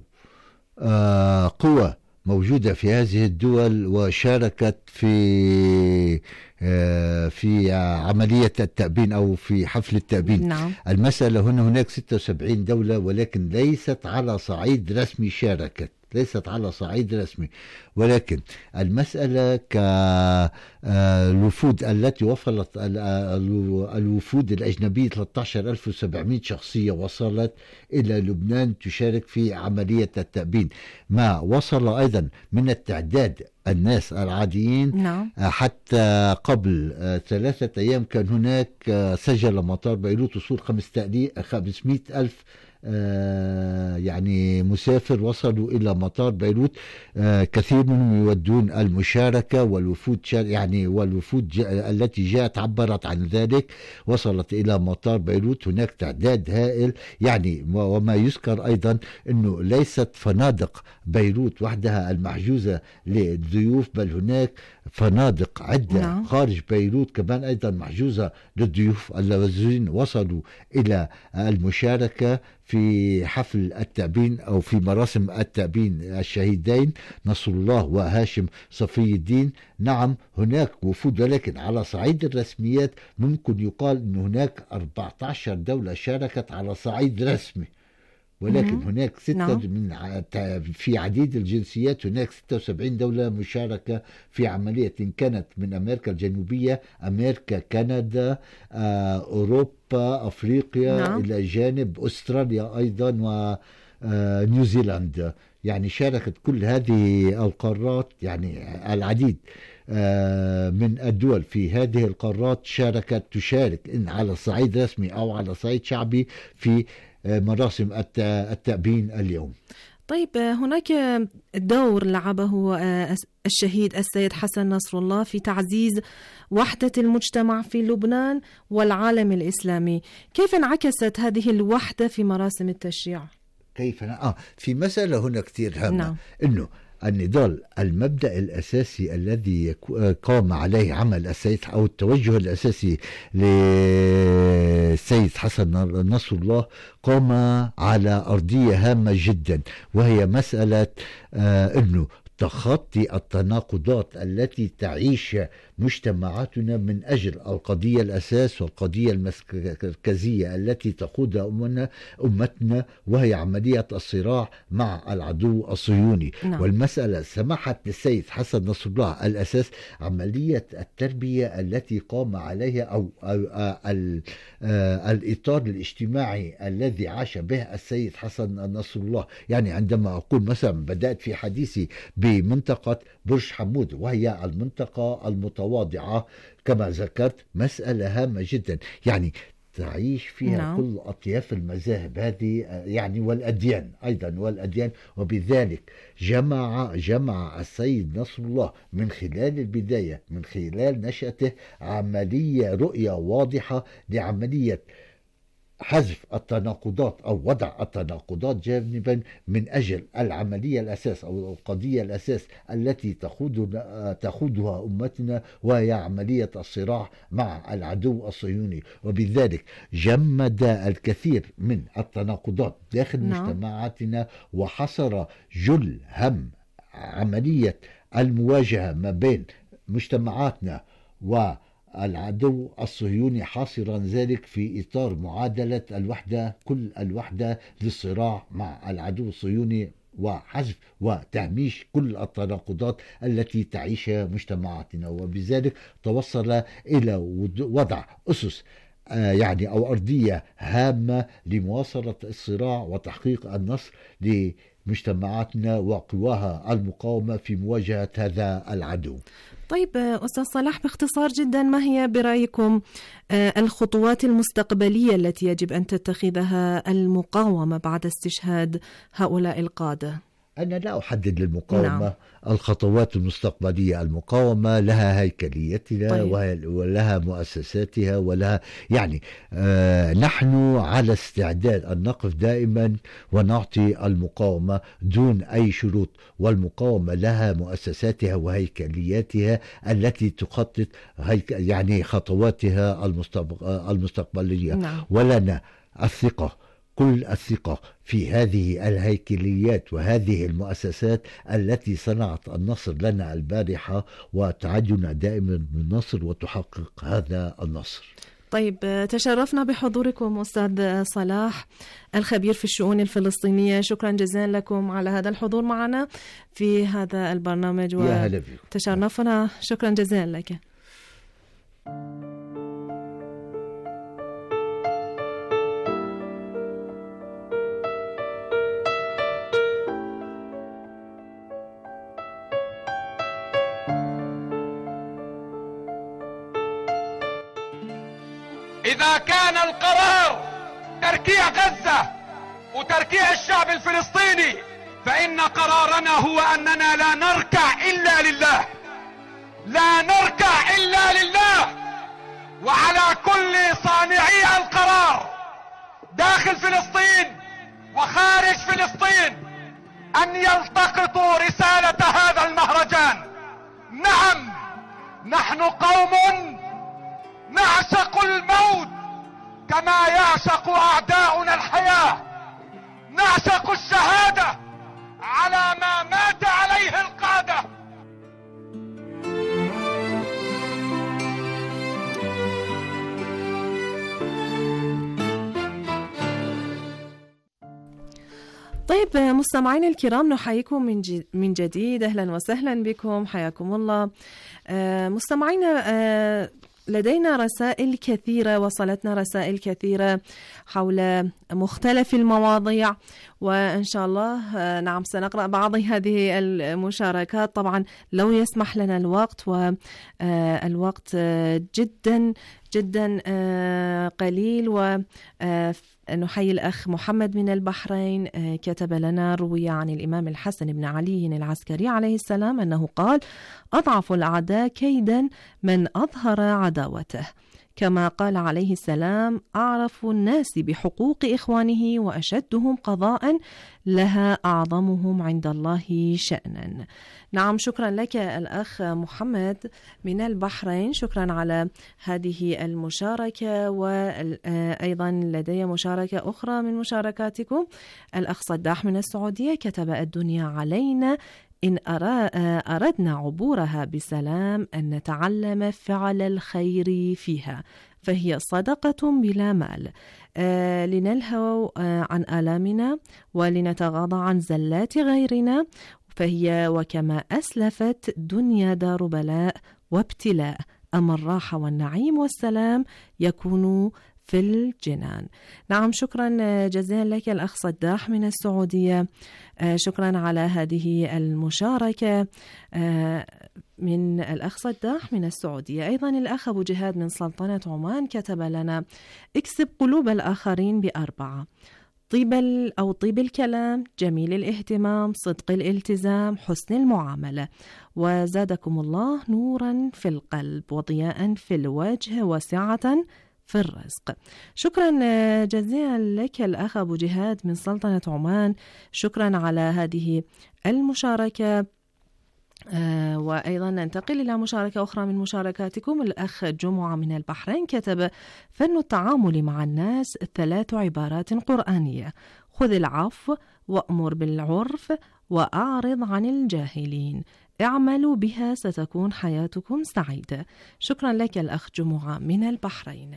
I: آه قوى موجودة في هذه الدول وشاركت في آه في عملية التأبين أو في حفل التأبين.
H: نعم.
I: المسألة هنا هناك ستة وسبعين دولة، ولكن ليست على صعيد رسمي شاركت، ليست على صعيد رسمي، ولكن المسألة كالوفود التي وصلت الوفود الأجنبية ثلاثة عشر ألف وسبعمائة شخصية وصلت إلى لبنان تشارك في عملية التأبين. ما وصل أيضا من التعداد الناس العاديين.
H: نعم.
I: حتى قبل ثلاثة أيام كان هناك سجل مطار بيروت وصول خمسمائة ألف آه يعني مسافر وصلوا إلى مطار بيروت. آه كثير منهم يودون المشاركة، والوفود يعني والوفود التي جاءت عبرت عن ذلك، وصلت إلى مطار بيروت. هناك تعداد هائل يعني، وما يذكر أيضا أنه ليست فنادق بيروت وحدها المحجوزة للضيوف، بل هناك فنادق عدة
H: نعم.
I: خارج بيروت كمان أيضا محجوزة للضيوف الذين وصلوا إلى المشاركة في حفل التأبين أو في مراسم التأبين الشهيدين نصر الله وهاشم صفي الدين. نعم هناك وفود، ولكن على صعيد الرسميات ممكن يقال أن هناك أربعة عشر دولة شاركت على صعيد رسمي، ولكن هناك ستة نعم. من في عديد الجنسيات، هناك ستة وسبعين دولة مشاركة في عملية، إن كانت من أمريكا الجنوبية، أمريكا، كندا، أوروبا، أفريقيا، نعم. إلى جانب أستراليا أيضا ونيوزيلندا. يعني شاركت كل هذه القارات، يعني العديد من الدول في هذه القارات شاركت تشارك إن على صعيد رسمي أو على صعيد شعبي في مراسم التأبين اليوم.
H: طيب هناك دور لعبه الشهيد السيد حسن نصر الله في تعزيز وحدة المجتمع في لبنان والعالم الإسلامي، كيف انعكست هذه الوحدة في مراسم التشييع؟
I: كيف آه في مسألة هنا كتير هامة.
H: نعم.
I: إنه النضال، المبدأ الأساسي الذي قام عليه عمل السيد أو التوجه الأساسي للسيد حسن نصر الله قام على أرضية هامة جدا، وهي مسألة آه إنه تخطي التناقضات التي تعيش مجتمعاتنا من أجل القضية الأساس والقضية المركزية التي تقودها أمنا أمتنا، وهي عملية الصراع مع العدو الصهيوني. نعم. والمسألة سمحت للسيد حسن نصر الله الأساس عملية التربية التي قام عليها أو, أو, أو الإطار الاجتماعي الذي عاش به السيد حسن نصر الله. يعني عندما أقول مثلا بدأت في حديثي بمنطقة برج حمود وهي المنطقة المتواضعة كما ذكرت، مسألة هامة جدا، يعني تعيش فيها نعم. كل أطياف المذاهب هذه يعني والأديان أيضا والأديان، وبذلك جمع جمع السيد نصر الله من خلال البداية من خلال نشأته عملية رؤية واضحة لعملية حذف التناقضات أو وضع التناقضات جانبا من أجل العملية الأساس أو القضية الأساس التي تخوض تخوضها أمتنا، وهي عملية الصراع مع العدو الصهيوني. وبذلك جمد الكثير من التناقضات داخل نعم. مجتمعاتنا، وحصر جل هم عملية المواجهة ما بين مجتمعاتنا و العدو الصهيوني، حاصرا ذلك في إطار معادلة الوحدة كل الوحدة للصراع مع العدو الصهيوني وحذف وتهميش كل التناقضات التي تعيشها مجتمعاتنا. وبذلك توصل إلى وضع أسس يعني أو أرضية هامة لمواصلة الصراع وتحقيق النصر لمجتمعاتنا وقواها المقاومة في مواجهة هذا العدو.
H: طيب أستاذ صلاح، باختصار جدا، ما هي برأيكم الخطوات المستقبلية التي يجب أن تتخذها المقاومة بعد استشهاد هؤلاء القادة؟
I: أنا لا أحدد للمقاومة نعم. الخطوات المستقبلية. المقاومة لها هيكليتها طيب. ولها مؤسساتها ولها يعني آه نحن على استعداد أن نقف دائما ونعطي المقاومة دون أي شروط، والمقاومة لها مؤسساتها وهيكلياتها التي تخطط هيك يعني خطواتها المستقبلية نعم. ولنا الثقة كل الثقة في هذه الهيكليات وهذه المؤسسات التي صنعت النصر لنا البارحة وتعدنا دائما بالنصر وتحقق هذا النصر.
H: طيب، تشرفنا بحضوركم أستاذ صلاح الخبير في الشؤون الفلسطينية، شكرا جزيلا لكم على هذا الحضور معنا في هذا البرنامج وتشرفنا، شكرا جزيلا لك.
O: إذا كان القرار تركيع غزة وتركيع الشعب الفلسطيني، فإن قرارنا هو أننا لا نركع إلا لله، لا نركع إلا لله. وعلى كل صانعي القرار داخل فلسطين وخارج فلسطين أن يلتقطوا رسالة هذا المهرجان. نعم، نحن قوم نعشق الموت كما يعشق أعداؤنا الحياة، نعشق الشهادة على ما مات عليه القادة.
H: طيب مستمعين الكرام، نحييكم من من جديد، أهلا وسهلا بكم، حياكم الله. مستمعينا، لدينا رسائل كثيرة، وصلتنا رسائل كثيرة حول مختلف المواضيع، وإن شاء الله نعم سنقرأ بعض هذه المشاركات طبعا لو يسمح لنا الوقت، والوقت جدا جدا قليل. ونحيي الأخ محمد من البحرين، كتب لنا: روي عن الإمام الحسن بن علي العسكري عليه السلام أنه قال: أضعف الأعداء كيدا من أظهر عداوته. كما قال عليه السلام: أعرف الناس بحقوق إخوانه وأشدهم قضاء لها أعظمهم عند الله شأنا. نعم، شكرا لك الأخ محمد من البحرين، شكرا على هذه المشاركة. وأيضا لدي مشاركة أخرى من مشاركاتكم. الأخ صداح من السعودية كتب: الدنيا علينا إن أردنا عبورها بسلام أن نتعلم فعل الخير فيها، فهي صدقة بلا مال، آه لنلهو آه عن آلامنا ولنتغاضى عن زلات غيرنا، فهي وكما أسلفت دنيا دار بلاء وابتلاء، أما الراحة والنعيم والسلام يكون في الجنان. نعم، شكرا جزيلا لك الأخ صداح من السعودية، شكرا على هذه المشاركة من الأخ صداح من السعودية. أيضا الأخ أبو جهاد من سلطنة عمان كتب لنا: اكسب قلوب الآخرين بأربعة: طيب أو طيب الكلام، جميل الاهتمام، صدق الالتزام، حسن المعاملة، وزادكم الله نورا في القلب وضياء في الوجه وسعة في الرزق. شكرا جزيلا لك الأخ أبو جهاد من سلطنة عمان، شكرا على هذه المشاركة. آه وأيضا ننتقل إلى مشاركة أخرى من مشاركاتكم. الأخ جمعة من البحرين كتب: فن التعامل مع الناس ثلاث عبارات قرآنية: خذ العفو، وأمر بالعرف، وأعرض عن الجاهلين، اعملوا بها ستكون حياتكم سعيدة. شكرا لك الأخ جمعة من البحرين.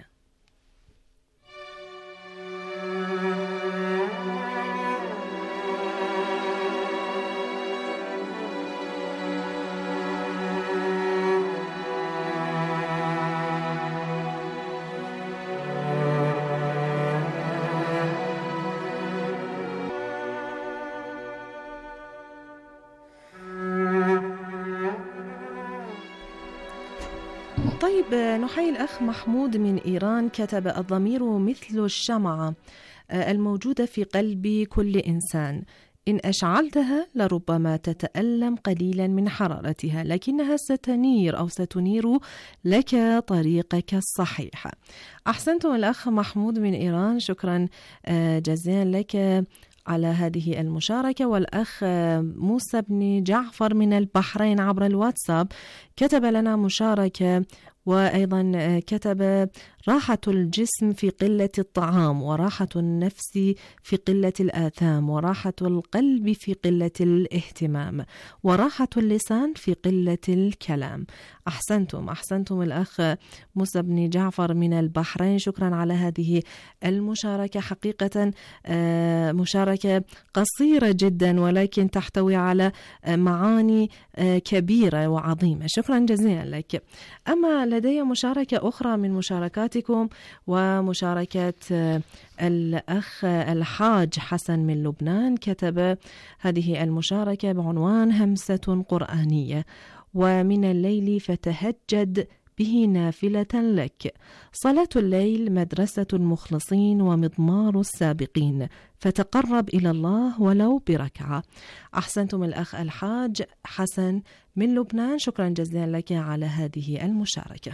H: طيب، نحيي الأخ محمود من إيران كتب: الضمير مثل الشمعة الموجودة في قلب كل إنسان، إن أشعلتها لربما تتألم قليلا من حرارتها، لكنها ستنير أو ستنير لك طريقك الصحيح. أحسنتم الأخ محمود من إيران، شكرا جزيلا لك على هذه المشاركة. والأخ موسى بن جعفر من البحرين عبر الواتساب كتب لنا مشاركة، وأيضا كتب: راحة الجسم في قلة الطعام، وراحة النفس في قلة الآثام، وراحة القلب في قلة الاهتمام، وراحة اللسان في قلة الكلام. أحسنتم أحسنتم الأخ موسى بن جعفر من البحرين، شكرا على هذه المشاركة. حقيقة مشاركة قصيرة جدا ولكن تحتوي على معاني كبيرة وعظيمة، شكرا جزيلا لك. أما لدي مشاركة أخرى من مشاركاتكم، ومشاركة الأخ الحاج حسن من لبنان كتب هذه المشاركة بعنوان: همسة قرآنية، ومن الليل فتهجد به نافلة لك، صلاة الليل مدرسة المخلصين ومضمار السابقين، فتقرب إلى الله ولو بركعة. أحسنتم الأخ الحاج حسن من لبنان، شكرا جزيلا لك على هذه المشاركة.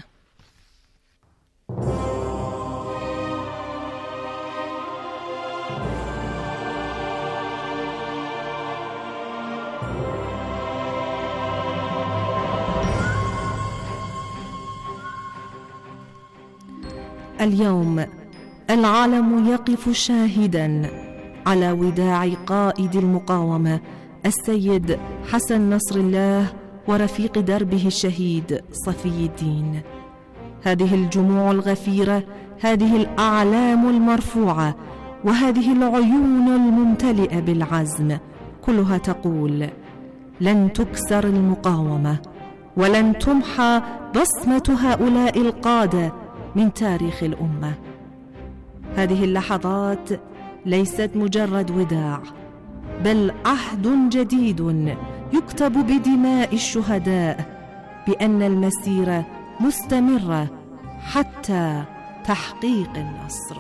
H: اليوم العالم يقف شاهدا على وداع قائد المقاومة السيد حسن نصر الله ورفيق دربه الشهيد صفي الدين. هذه الجموع الغفيرة، هذه الأعلام المرفوعة، وهذه العيون الممتلئة بالعزم، كلها تقول: لن تكسر المقاومة، ولن تمحى بصمة هؤلاء القادة من تاريخ الأمة. هذه اللحظات ليست مجرد وداع، بل عهد جديد يكتب بدماء الشهداء بأن المسيرة مستمرة حتى تحقيق النصر.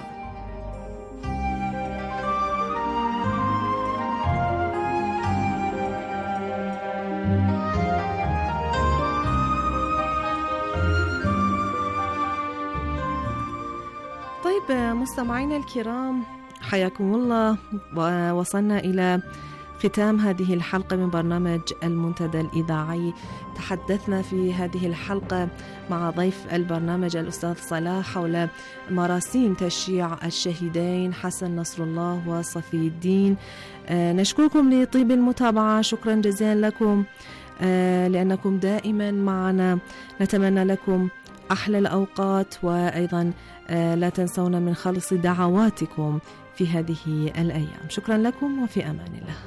H: طيب مستمعينا الكرام، حياكم الله، ووصلنا إلى ختام هذه الحلقة من برنامج المنتدى الإذاعي. تحدثنا في هذه الحلقة مع ضيف البرنامج الأستاذ صلاح حول مراسيم تشييع الشهيدين حسن نصر الله وصفي الدين. آه نشكركم لطيب المتابعة، شكرا جزيلا لكم آه لأنكم دائما معنا. نتمنى لكم أحلى الأوقات، وأيضا آه لا تنسونا من خالص دعواتكم في هذه الأيام. شكرا لكم وفي أمان الله.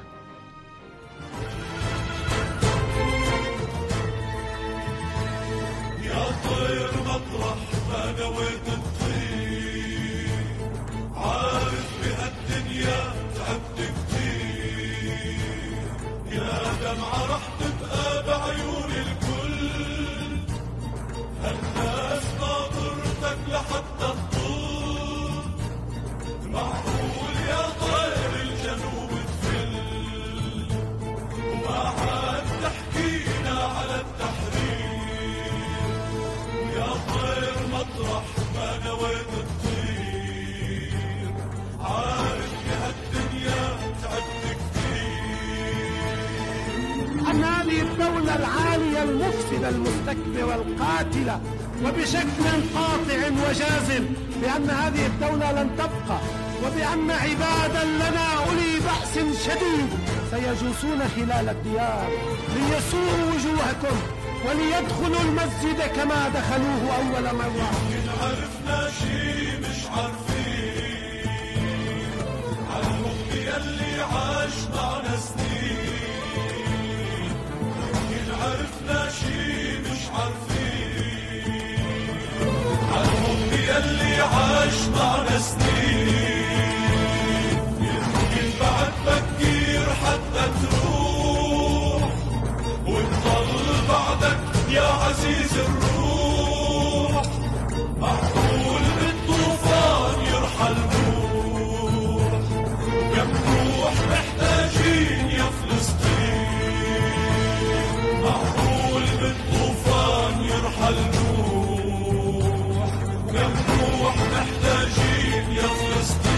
P: يا طير مطرح ما نويت تطير، عارف بهالدنيا تعبت كتير، يا دمعة رح تبقى بعيون الكل، هالناس ناطرتك لحتى تطول، معقول يا طير الجنوب تفل، وما حد تحكينا على التحرير، يا طير مطرح ما نويت تطير، عارف بهالدنيا تعبت كتير.
F: أن هذه الدولة العالية المفسدة المستكبرة القاتلة وبشكل قاطع وجازم بأن هذه الدولة لن تبقى، وبأن عبادا لنا أولي بأس شديد سيجوسون خلال الديار ليسوءوا وجوهكم وليدخلوا المسجد كما دخلوه أول مرة.
P: إن عرفنا شي مش عارفين عالحب يلي عاش معنا سنين، إن عرفنا شي مش عارفين عالحب يلي عاش معنا سنين، يمكن بعد بكير حتى تروح وتضل بعدك يا عزيز الروح، معقول بالطوفان يرحل روح، كم روح محتاجين يا فلسطين، معقول بالطوفان يرحل روح، كم روح محتاجين يا فلسطين.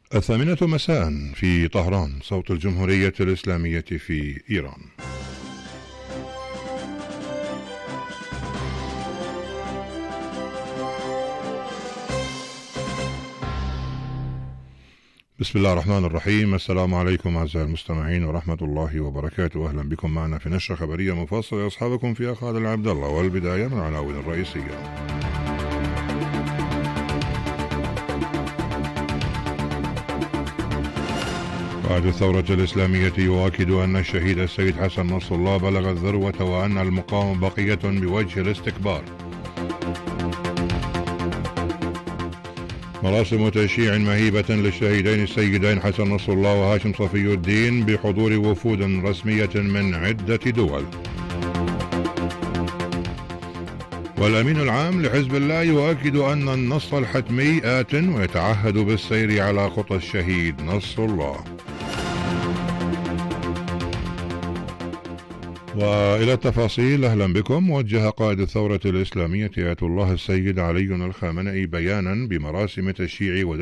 A: الثامنة مساء في طهران، صوت الجمهورية الإسلامية في إيران. بسم الله الرحمن الرحيم. السلام عليكم أعزائي المستمعين ورحمة الله وبركاته. أهلا بكم معنا في نشرة خبرية مفصلة أصحابكم فيها خالد العبد الله. والبداية من العناوين الرئيسية. قائد الثورة الإسلامية يؤكد أن الشهيد السيد حسن نصر الله بلغ الذروة وأن المقاومة بقية بوجه الاستكبار. مراسم تشييع مهيبة للشهيدين السيدين حسن نصر الله وهاشم صفي الدين بحضور وفود رسمية من عدة دول. والأمين العام لحزب الله يؤكد أن النصر الحتمي آت ويتعهد بالسير على خطى الشهيد نصر الله. وإلى التفاصيل. أهلا بكم. وجه قائد الثورة الإسلامية آية الله السيد علي الخامنئي بيانا بمراسم تشييع